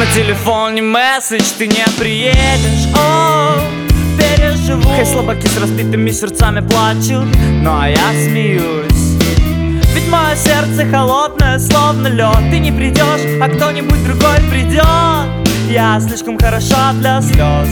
телефон не месседж, ты не приедешь. О, переживу. Хай слабаки с разбитыми сердцами плачут, ну а я смеюсь. Ведь мое сердце холодное, словно лед. Ты не придешь, а кто-нибудь другой придет. Я слишком хороша для слез.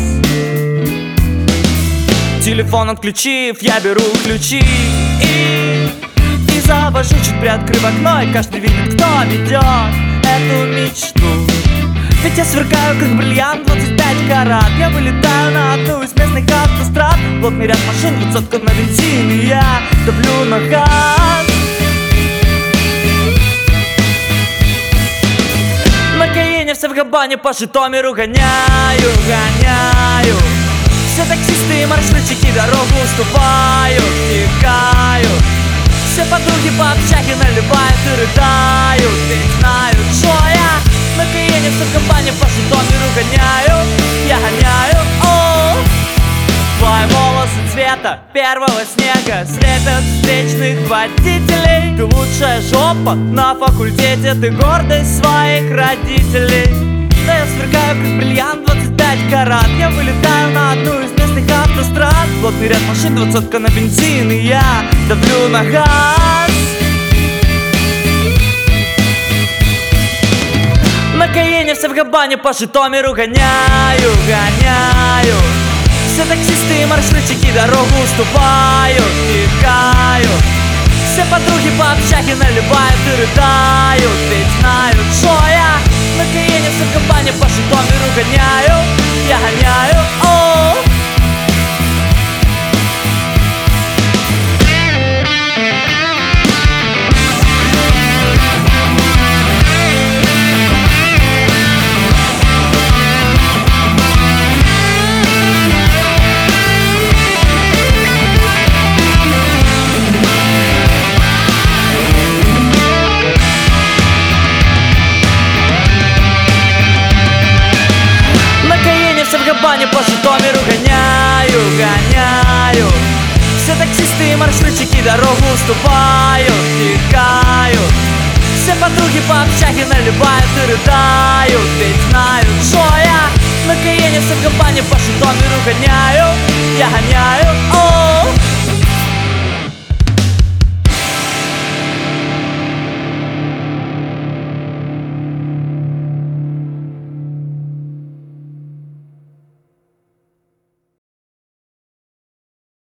Телефон отключив, я беру ключи и завожу, чуть приоткрыв окно, и каждый видит, кто ведет эту мечту. Ведь я сверкаю, как бриллиант, 25 карат. Я вылетаю на одну из местных автострад. Плотный ряд машин, 200 на бензин, и я давлю на газ. На Каене все в Габане по Житомиру гоняю. Все таксисты и маршрутчики дорогу уступают, текают. Все подруги по общаге наливают и рыдают. Ведь знают, что я на Каене все в Габане по Житомиру гоняю. Я гоняю, о. Твои волосы цвета первого снега слепят встречных водителей. Ты лучшая жопа на факультете, ты гордость своих родителей. Да я сверкаю, как бриллиант, 25 карат. Я вылетаю на одну из местных автострад. Плотный ряд машин, 20 на бензин, и я давлю на газ. На Каене все в Габане по Житомиру гоняю. Все таксисты и маршрутчики дорогу уступают, текают. Все подруги по общаге наливают и рыдают. Ведь знают, что я на Каене все в Габане по Житомиру гоняю. Я гоняю, о. В Габане по Житомиру гоняю. Все таксисты и маршрутчики дорогу уступают, текают. Все подруги по общаге наливают и рыдают. Ведь знают, что я на Каене все в Габане по Житомиру гоняю. Я гоняю, о.